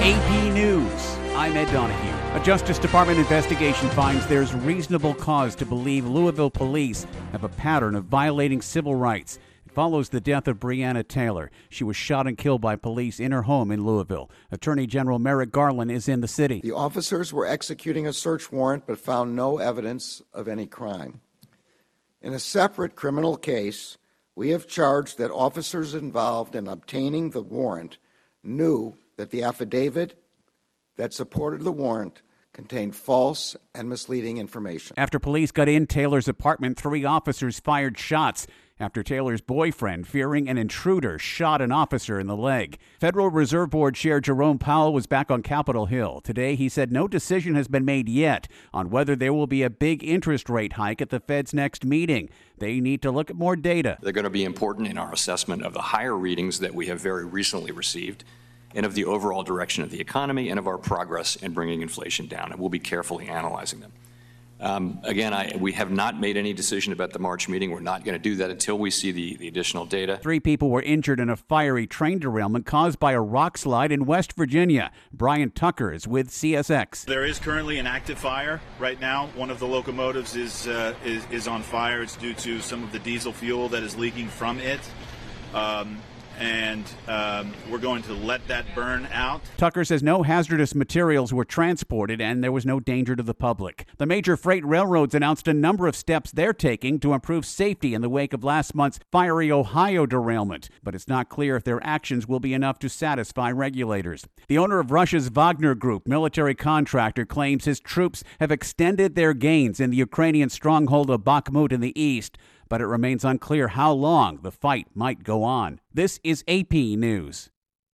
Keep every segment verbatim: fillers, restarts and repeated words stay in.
A P News, I'm Ed Donahue. A Justice Department investigation finds there's reasonable cause to believe Louisville police have a pattern of violating civil rights. It follows the death of Breonna Taylor. She was shot and killed by police in her home in Louisville. Attorney General Merrick Garland is in the city. The officers were executing a search warrant but found no evidence of any crime. In a separate criminal case, we have charged that officers involved in obtaining the warrant knew that the affidavit that supported the warrant contained false and misleading information. After police got in Taylor's apartment, three officers fired shots after Taylor's boyfriend, fearing an intruder, shot an officer in the leg. Federal Reserve Board Chair Jerome Powell was back on Capitol Hill. Today, he said no decision has been made yet on whether there will be a big interest rate hike at the Fed's next meeting. They need to look at more data. They're going to be important in our assessment of the higher readings that we have very recently received and of the overall direction of the economy and of our progress in bringing inflation down. And we'll be carefully analyzing them. Um, again, I, we have not made any decision about the March meeting. We're not going to do that until we see the, the additional data. Three people were injured in a fiery train derailment caused by a rock slide in West Virginia. Brian Tucker is with C S X. There is currently an active fire right now. One of the locomotives is, uh, is, is on fire. It's due to some of the diesel fuel that is leaking from it. Um, and um, we're going to let that burn out. Tucker says no hazardous materials were transported and there was no danger to the public. The major freight railroads announced a number of steps they're taking to improve safety in the wake of last month's fiery Ohio derailment, but it's not clear if their actions will be enough to satisfy regulators. The owner of Russia's Wagner Group, military contractor, claims his troops have extended their gains in the Ukrainian stronghold of Bakhmut in the east, but it remains unclear how long the fight might go on. This is A P News.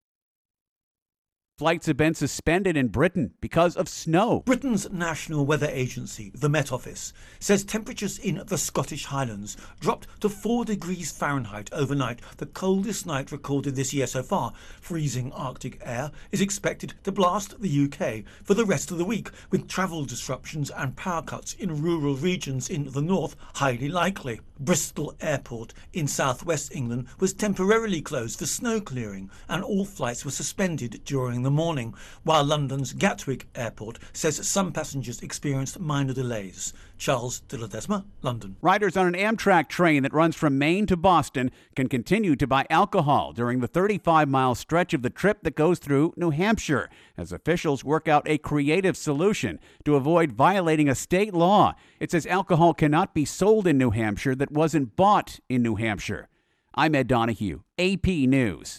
Flights have been suspended in Britain because of snow. Britain's National Weather Agency, the Met Office, says temperatures in the Scottish Highlands dropped to four degrees Fahrenheit overnight, the coldest night recorded this year so far. Freezing Arctic air is expected to blast the U K for the rest of the week, with travel disruptions and power cuts in rural regions in the north highly likely. Bristol Airport in southwest England was temporarily closed for snow clearing, and all flights were suspended during the morning, while London's Gatwick Airport says some passengers experienced minor delays. Charles de Ledesma, London. Riders on an Amtrak train that runs from Maine to Boston can continue to buy alcohol during the thirty-five mile stretch of the trip that goes through New Hampshire, as officials work out a creative solution to avoid violating a state law. It says alcohol cannot be sold in New Hampshire that wasn't bought in New Hampshire. I'm Ed Donahue, A P News.